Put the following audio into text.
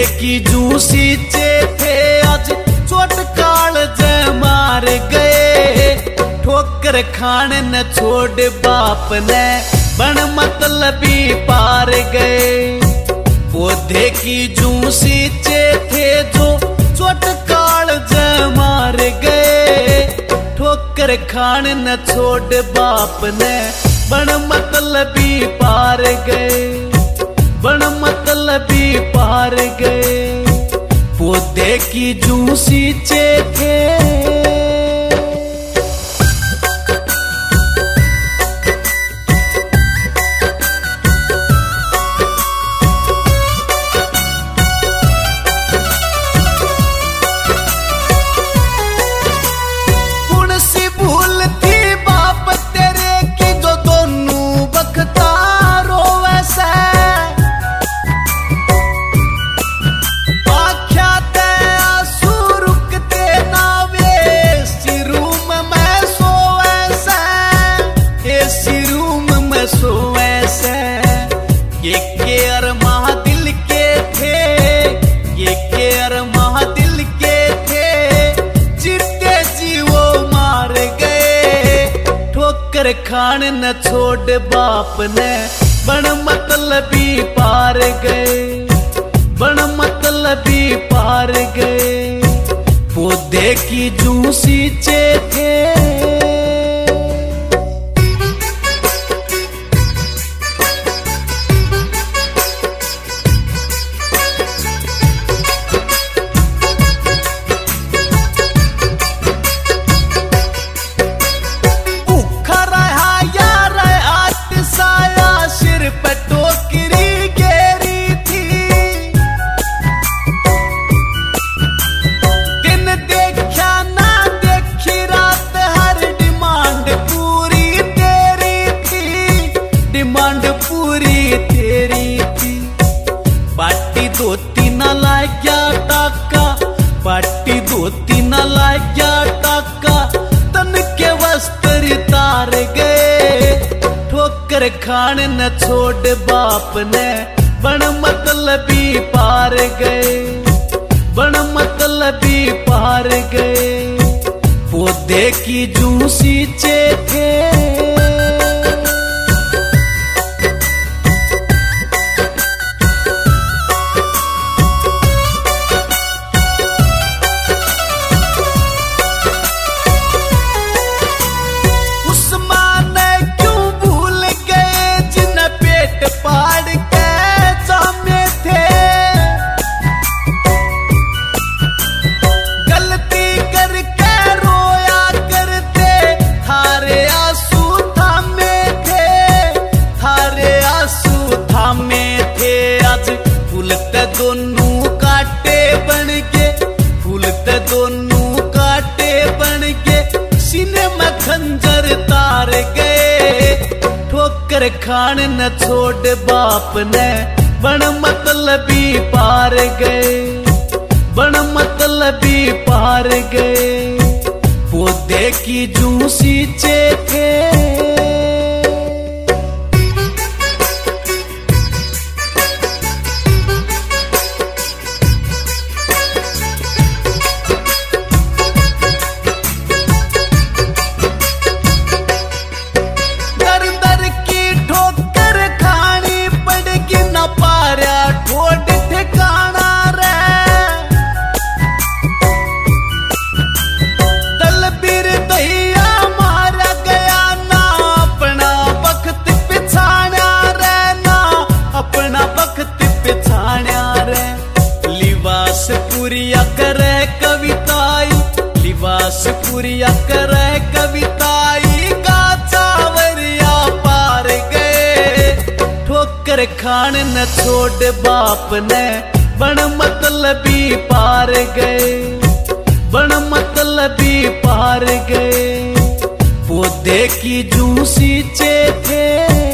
की जूसी चे थे आज चोट काल जे मार गए। ठोकर खाने न छोड़ बाप ने बन मतलबी पार गए। पौधे की जूसी चे थे जो चोट काल जे मार गए। ठोकर खाने न छोड़ बाप ने बन मतलबी पार गए। बन मतलबी पार गए। पौधे की जूसी चे थे। खान न छोड़ बाप ने बन मतलबी पार गए। बन मतलबी पार गए। पौधे की जूसी चे थे। पाटी धोती न लाग्या टाका तन के वस्त्र तार गए। ठोकर खान न छोड़ बाप ने बन मतलबी पार गए। बन मतलबी पार गए। पौधे की जूसी चे थे। दोनों काटे बन के फूल ते दोनों काटे बन के सीने में खंजर तार गए। ठोकर खान न छोड़ बाप ने बन मतलबी पार गए। बन मतलबी पार गए। पौधे की जूसी चे थे। पूरिया करे कविताई का चावरिया पार गए। ठोकर खान न छोड़ बाप ने बन मतलबी पार गए। बन मतलबी पार गए। पौधे की जूसी चे थे।